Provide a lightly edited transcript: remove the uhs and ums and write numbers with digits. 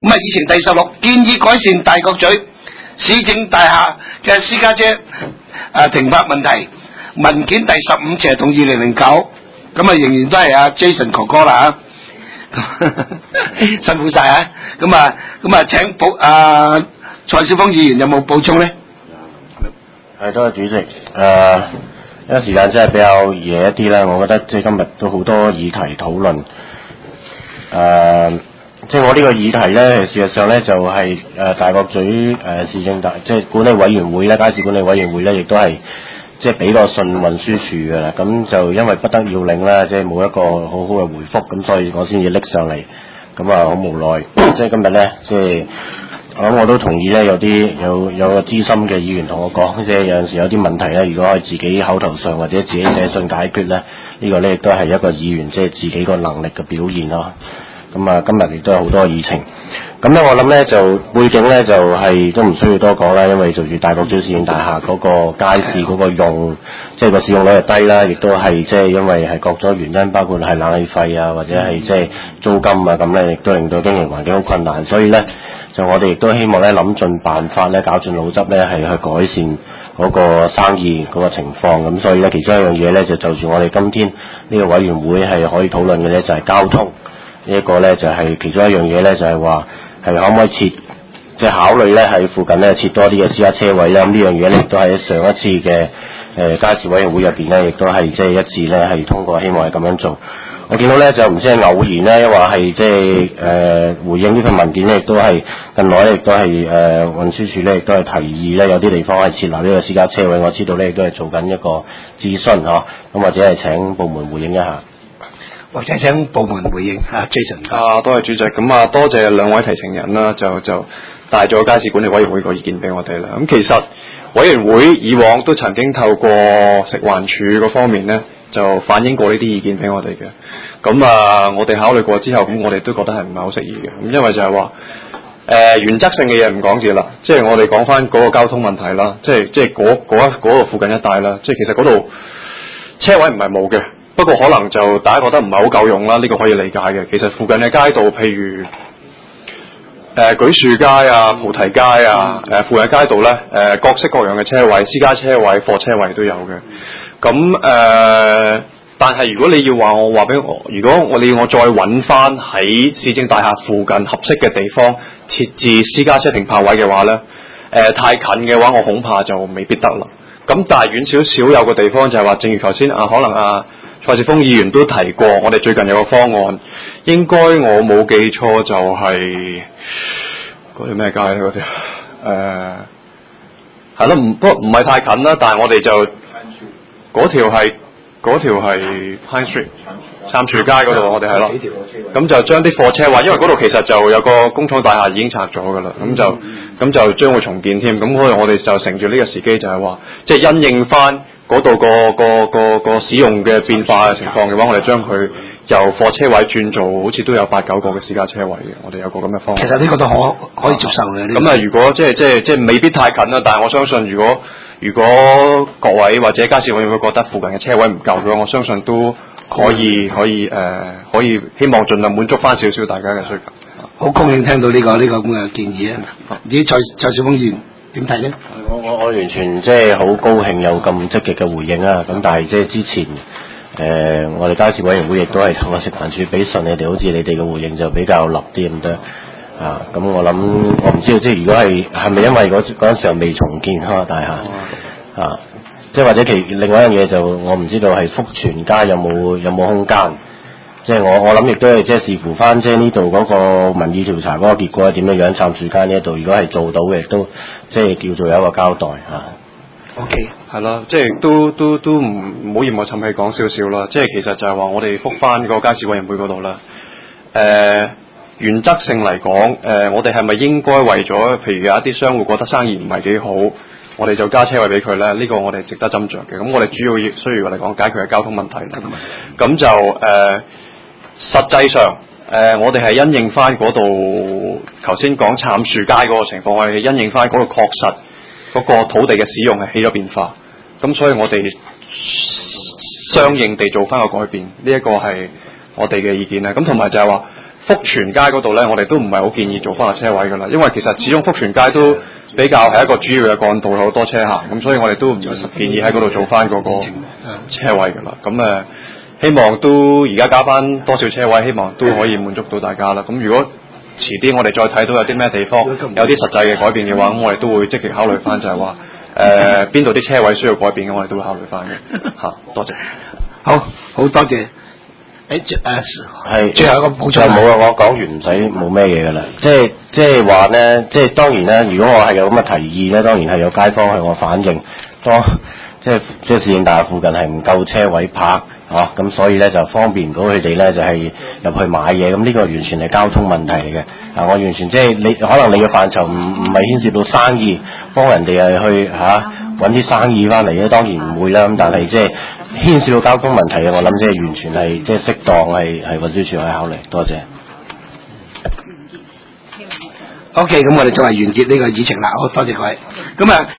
咁啊，議程第16建議改善大角咀市政大廈嘅私家車停泊問題，文件第15謝同2009，咁啊仍然都係阿 Jason 哥哥啦辛苦晒啊！咁啊請蔡少峰議員有冇補充咧？ 係，多謝主席。因為時間真係比較夜一啲啦，我覺得即係今日都好多議題討論。即係我呢個議題咧，事實上咧就係大角咀市政即係管理委員會咧，街市管理委員會咧，亦都係即係俾個信運輸署㗎啦。咁就因為不得要領啦，即係冇一個好好嘅回覆，咁所以我先至拎上嚟。咁啊，好無奈。即係今日咧，即係我都同意咧，有個資深嘅議員同我講，即係有陣時有啲問題咧，如果可以自己口頭上或者自己寫信解決咧，呢個咧亦都係一個議員即係自己個能力嘅表現咯。咁啊，今日亦都有好多議程。咁咧，我諗咧就背景咧就係都唔需要多講啦，因為做住大角咀市政大廈嗰個街市嗰個即係個使用率又低啦，亦都係即係因為係各種原因，包括係冷氣費啊，或者係即係租金啊，咁咧亦都令到經營環境好困難。所以咧，就我哋亦都希望咧諗盡辦法咧，搞盡腦汁咧，係去改善嗰個生意嗰個情況。咁所以咧，其中一樣嘢咧就住我哋今天呢個委員會係可以討論嘅咧，就係交通。呢一個咧就係其中一樣嘢咧，就係話係可唔可以即係考慮咧喺附近咧設多啲嘅私家車位咧。咁呢樣嘢咧亦都喺上一次嘅街市委員會入邊咧，亦都係即係一致咧係通過，希望係咁樣做。我見到咧就唔知係偶然咧，又話係即係回應呢份文件咧，亦都係近來咧亦都係運輸署咧亦都係提議咧有啲地方係設立呢個私家車位。我知道咧亦都係做緊一個諮詢嗬，咁或者係請部門回應一下。 或者請部門回應Jason。 多謝主席，咁多謝兩位提呈人啦，就帶咗街市管理委員會個意見俾我哋啦。咁其實委員會以往都曾經透過食環署嗰方面咧，就反映過呢啲意見俾我哋嘅。咁我哋考慮過之後，咁我哋都覺得係唔係好適宜嘅。咁因為就係話原則性嘅嘢唔講住啦，即係我哋講翻嗰個交通問題啦，即係嗰個附近一帶啦，即係其實嗰度車位唔係冇嘅。不過可能就大家覺得唔係好夠用啦，呢個可以理解嘅。其實附近嘅街道，譬如舉樹街啊、菩提街啊，附近街道咧，各式各樣嘅車位、私家車位、貨車位都有嘅。咁但係如果你要話俾我，如果你要我再揾翻喺市政大廈附近合適嘅地方設置私家車停泊位嘅話咧，太近嘅話，我恐怕就未必得啦。咁但係遠少少有個地方就係話，正如頭先可能蔡少峰議員都提過，我哋最近有個方案，應該我冇記錯就係嗰條咩街咧？嗰條係咯，唔係太近啦，但係我哋就嗰條係 Pine Street 杉樹街嗰度，我哋係咯，咁就將啲貨車位，因為嗰度其實就有個工廠大廈已經拆咗㗎啦，咁就將會重建添，咁可能我哋就乘住呢個時機就係話，即係因應翻嗰度個使用嘅變化嘅情況嘅話，我哋將佢由貨車位轉做好似都有8、9個嘅私家車位嘅，我哋有個咁嘅方案。 其實呢個都可以接受嘅。 咁如果即係未必太近啦，但係我相信如果各位或者街市委員會覺得附近嘅車位唔夠嘅話，我相信都可以希望盡量滿足翻少少大家嘅需求。 好高興聽到呢個咁嘅建議啊！至於蔡少峰議員點睇咧？ 我完全即係好高興有咁積極嘅回應啊！咁但係即係之前我哋街市委員會亦都係同個食環署俾信你哋，好似你哋嘅回應就比較立啲咁多啊！咁我唔知道，即係如果係咪因為嗰陣時候未重建大廈啊？即係或者另外一樣嘢就我唔知道係福全街有冇空間？即係我諗亦都係即係視乎翻即係呢度嗰個民意調查嗰個結果係點樣，杉樹街呢一度如果係做到嘅，都即係叫做有一個交代嚇。 OK， 係啦，即係都唔好嫌我沉氣講少少啦。即係其實就係話我哋覆翻個街市委員會嗰度啦。原則性嚟講，我哋係咪應該為咗譬如有一啲商戶覺得生意唔係幾好，我哋就加車位俾佢咧？呢個我哋值得斟酌嘅。咁我哋主要需要嚟講解決嘅交通問題啦。咁就實際上，我哋係因應翻嗰度頭先講杉樹街嗰個情況，我哋因應翻嗰度確實嗰個土地嘅使用係起咗變化，咁所以我哋相應地做翻個改變，呢一個係我哋嘅意見啦。咁同埋就係話福全街嗰度咧，我哋都唔係好建議做翻個車位噶啦，因為其實始終福全街都比較係一個主要嘅幹道，好多車行，咁所以我哋都唔建議喺嗰度做翻嗰個車位噶啦。咁希望都而家加翻多少車位，希望都可以滿足到大家啦。咁如果遲啲我哋再睇到有啲咩地方有啲實際嘅改變嘅話，咁我哋都會積極考慮翻，就係話邊度啲車位需要改變嘅，我哋都會考慮翻嘅嚇。多謝， 好多謝。 係最後一個補充。 冇啊！我講完唔使冇咩嘢噶啦。即係話咧，即係當然咧，如果我係有咁嘅提議咧，當然係有街坊向我反映，即係市政大廈附近係唔夠車位泊。咁所以咧就方便唔到佢哋咧，就係入去買嘢。咁呢個完全係交通問題嚟嘅。我完全即係你可能你嘅範疇唔係牽涉到生意，幫人哋去揾啲生意翻嚟咧，當然唔會啦。咁但係即係牽涉到交通問題嘅，我諗即係完全係即係適當係運輸署去考慮。多謝。 OK，咁我哋作為完結呢個議程啦，好多謝各位。咁